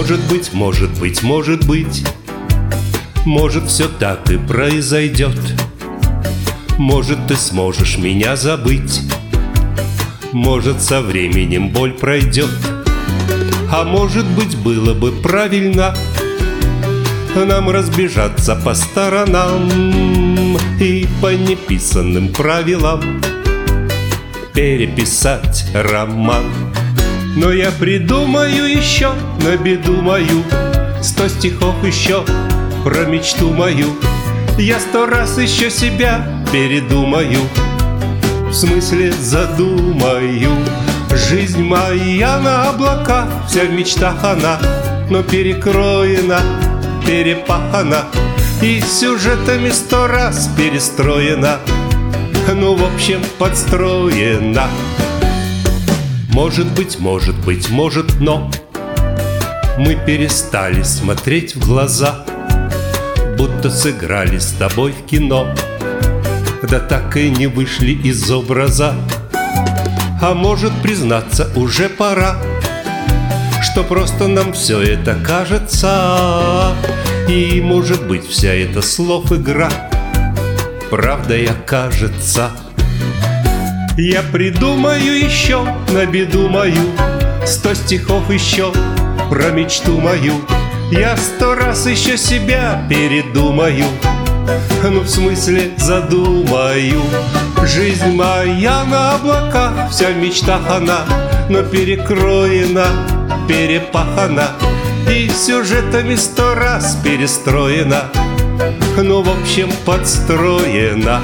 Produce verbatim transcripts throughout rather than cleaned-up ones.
Может быть, может быть, может быть, может, все так и произойдет. Может, ты сможешь меня забыть, может, со временем боль пройдет. А может быть, было бы правильно нам разбежаться по сторонам и по неписанным правилам переписать роман. Но я придумаю еще на беду мою сто стихов еще про мечту мою. Я сто раз еще себя передумаю, в смысле задумаю. Жизнь моя на облаках, вся в мечтах она, но перекроена, перепахана и сюжетами сто раз перестроена, ну, в общем, подстроена. Может быть, может быть, может, но мы перестали смотреть в глаза, будто сыграли с тобой в кино, да так и не вышли из образа. А может, признаться, уже пора, что просто нам все это кажется, и, может быть, вся эта слов игра правдой окажется. Я придумаю еще на беду мою сто стихов еще про мечту мою. Я сто раз еще себя передумаю, ну, в смысле задумаю. Жизнь моя на облаках, вся в мечтах она, но перекроена, перепахана и сюжетами сто раз перестроена, ну, в общем, подстроена.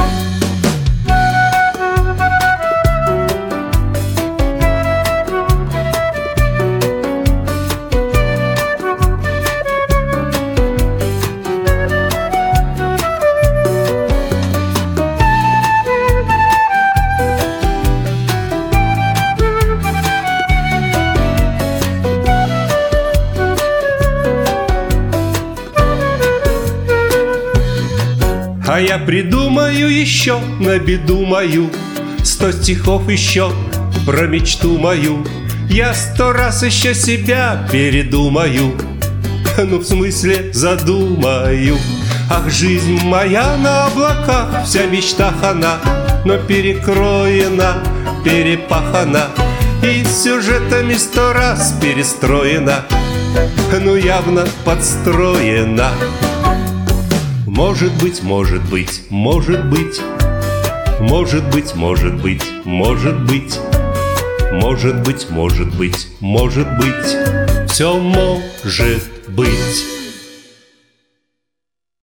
А я придумаю еще на беду мою сто стихов еще про мечту мою. Я сто раз еще себя передумаю, ну, в смысле задумаю. Ах, жизнь моя на облаках, вся в мечтах она, но перекроена, перепахана и сюжетами сто раз перестроена, ну, явно подстроена. Может быть, может быть, может быть, может быть, может быть, может быть, может быть, может быть, может быть, все может быть.